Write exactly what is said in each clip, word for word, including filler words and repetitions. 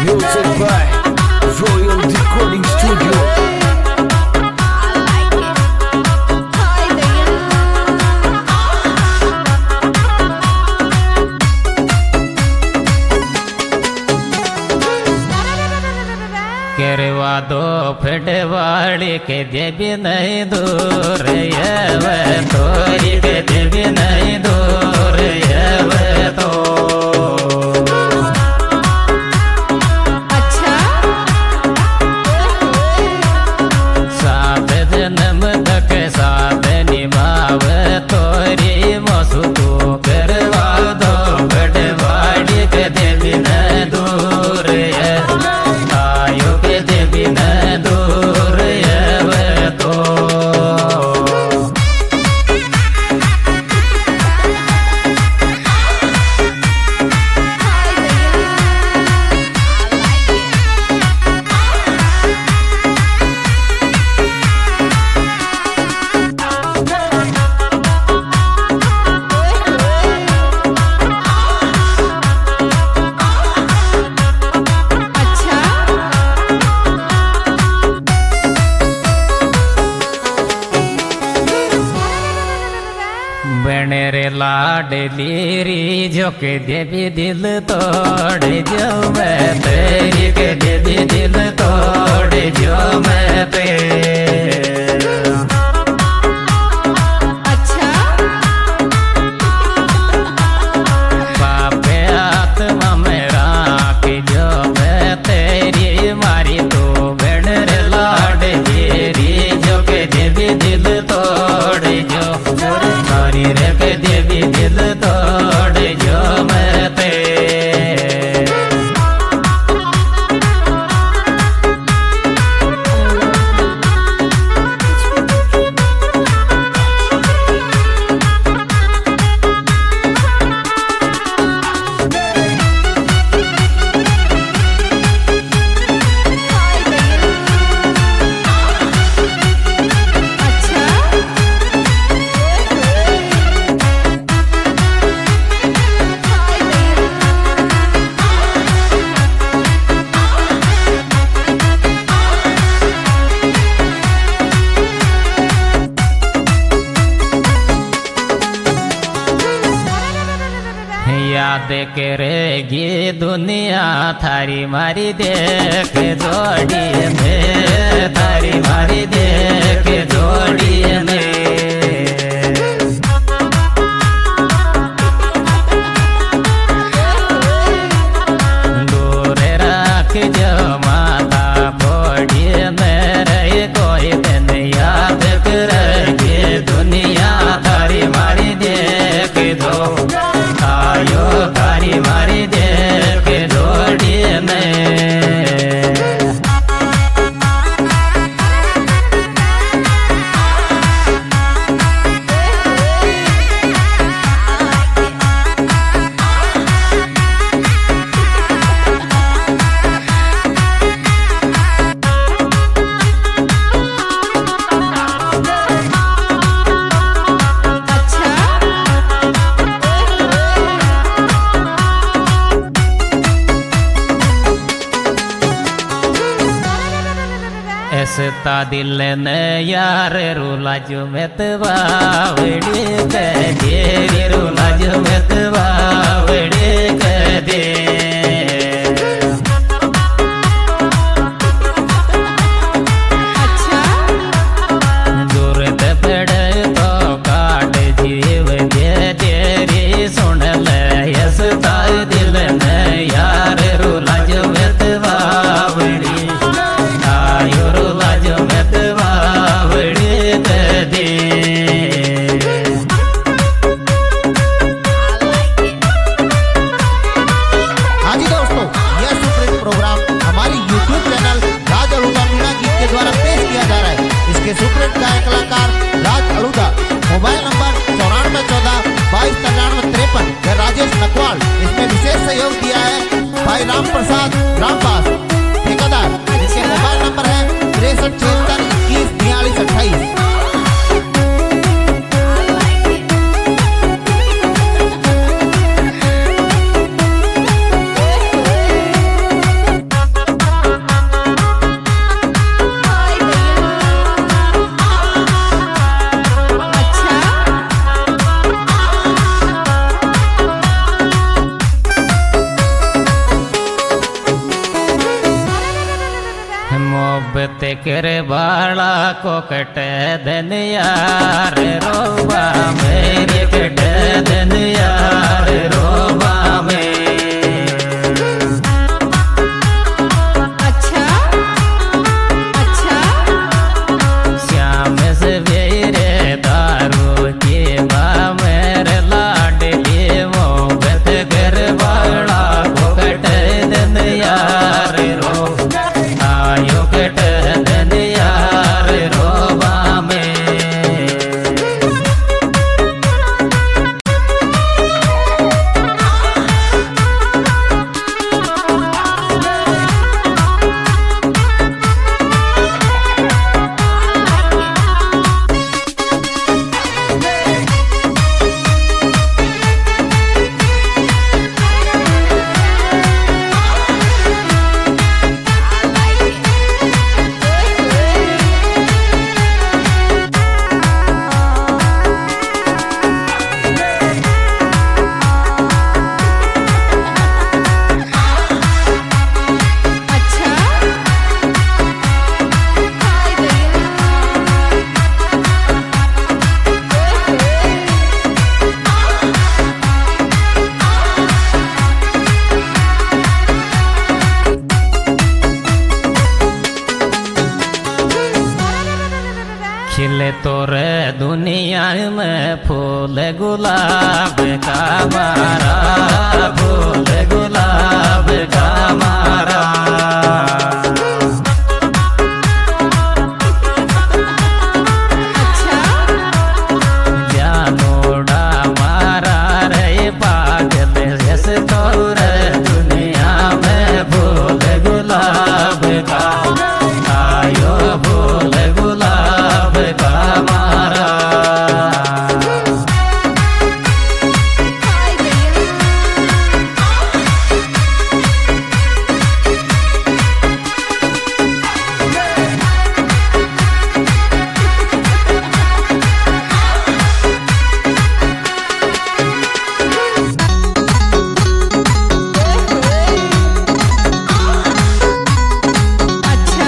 Music by Royal Recording Studio. केरवा दो फटवाड़ी के देवी नहीं दूर ये तोरी के देवी नहीं दूर ये तो अच्छा सात जन्म तक सात निभाव तोरी मसु तो करवा दो फटवाड़ी के देवी नहीं दूर ये देवी न दूर ये तो बनेरे लाडली री जो के देवी दिल तोड़ जो मैं तेरी के देवी दिल तोड़ जो मैं तेरे अच्छा पापे आत्मा मेरा की जो मैं तेरी मारी तो बनेरे लाडली री जो के देवी दिल तोड़ जो रे के देवी दिल तोड़ जो मैं ते याद करेगी दुनिया थारी मारी देख जोड़ी में थारी मारी देख जोड़ी में दूर रख जो माता फोड़ी मेरे कोई दिन याद करेगी दुनिया थारी मारी देख दो आयो तारी मारी देख के जोड़ी में ऐसा दिल ने यार रूला जो में तवावड़ी कह दे रूला जो में तवावड़ी कह दे अच्छा जरूरत पड़े तो काट जीव दे तेरी सुन ले ऐसा दिल ने यार रूला जो में तवावड़ी ते करे बाला को कटे दिन यार रोबा मेरे कटे दिन यार रोबा में। अच्छा अच्छा श्याम सवेरे दारू के बा मेरे लाडली मोहब्बत कर बाला को कटे दिन यार रोबा आयो कटे दिन यार रोबा में। खिले तोरे दुनिया में फूल गुलाब का मारा फूल गुलाब का मारा। अच्छा जानोड़ा मारा रे पागल जैसे तोरे दुनिया में फूल गुलाब का आयो फूल गुलाब का मारा। हाय भैया अच्छा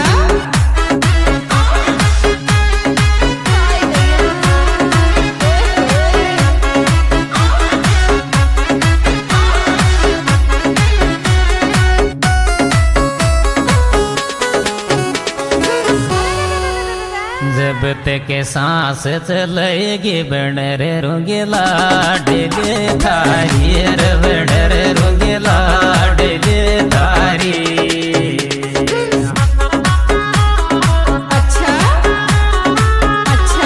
हाय जब तक सांस चलेगी बनरे रुंगिला डेले थारी रे बनरे रुंगिला डेले थारी। अच्छा अच्छा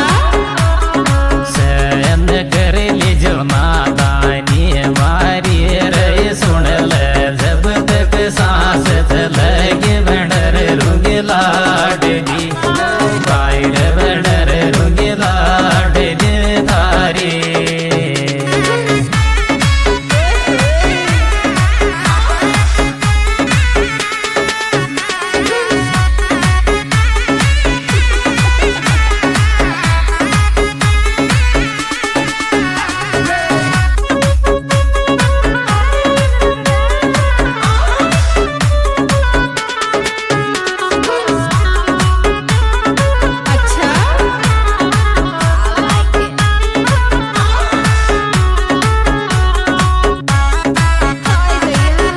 सहन कर ली जो नादानी मारी रे सुन ले जब तक सांस चलेगी बनरे रुंगिला डेली रे बनरे रुंगिला डेले थारी। अच्छा हाय भैया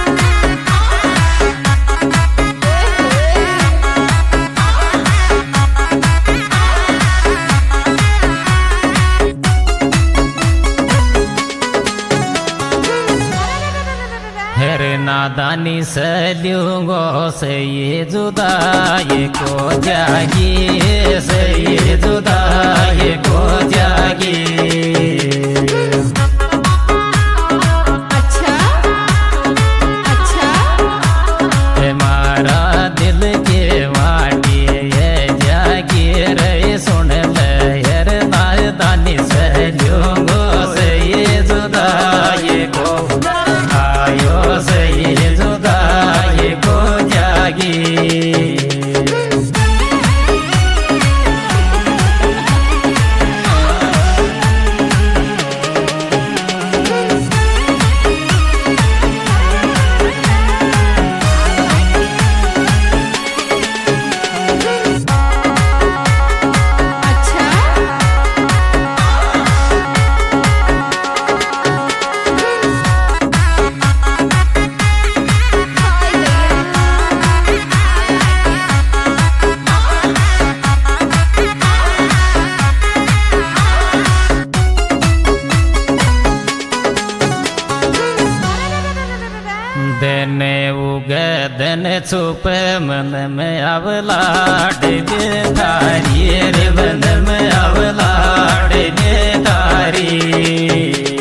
हेर नादानी से लूंगो से ये जुदाई को जागी से ये जुदाई को जागी। अच्छा अच्छा हमारा दिल के वाटी ये जागी रे सुन ले हेर नादानी से लूंगो से ये जुदाई को आयो से ये जुदाई को जागी। छुप मन में अवलाड दे तारी रे मन में अवलाड दे तारी।